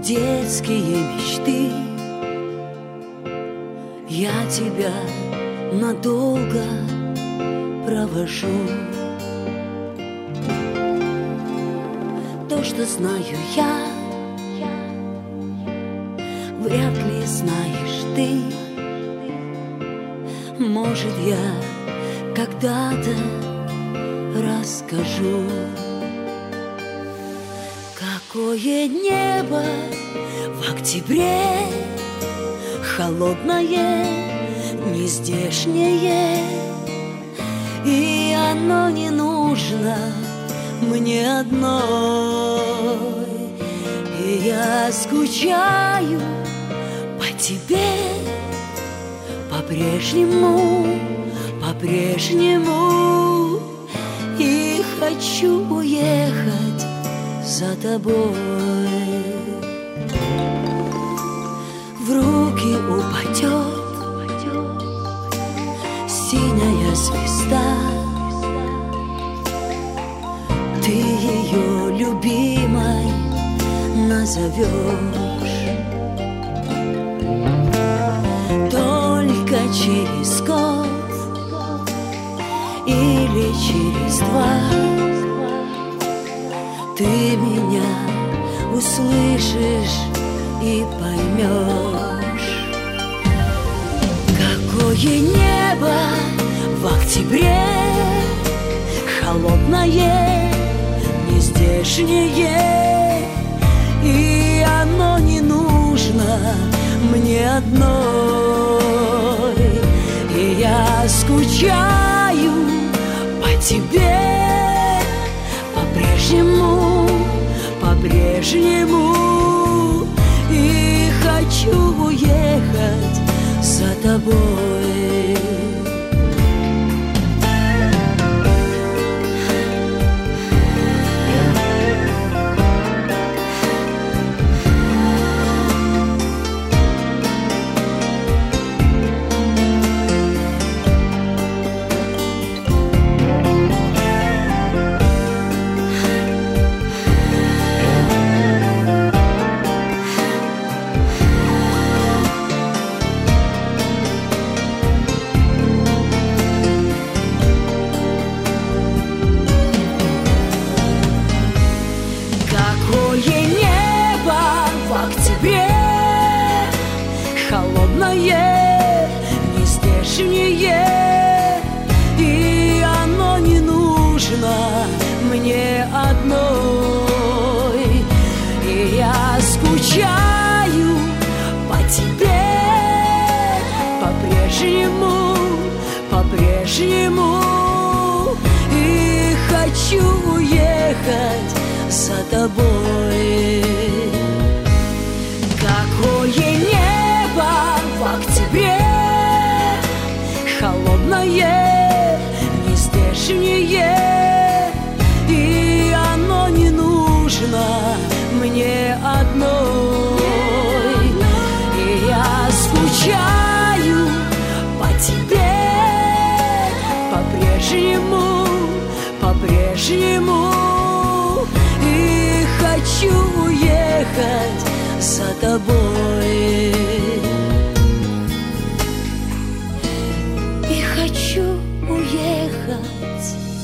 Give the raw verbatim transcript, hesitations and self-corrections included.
детские мечты. Я тебя надолго провожу. То, что знаю я, вряд ли знаешь ты. Может, я когда-то расскажу. Какое небо в октябре, холодное, нездешнее, и оно не нужно мне одной. И я скучаю по тебе по-прежнему, по-прежнему, и хочу уехать за тобой. В руки упадет синяя звезда, ты ее любимой назовешь. Только через год или через два ты меня услышишь и поймешь. Какое небо в октябре, холодное, нездешнее, и оно не нужно мне одной. И я скучаю по тебе по-прежнему, по-прежнему, и хочу уехать за тобой. Холодное, нездешнее, и оно не нужно мне одной. И я скучаю по тебе по-прежнему, по-прежнему, и хочу уехать за тобой. Какое небо в октябре, холодное, нездешнее, и оно не нужно мне одной. И я скучаю по тебе по-прежнему, по-прежнему, и хочу уехать за тобой. И хочу уехать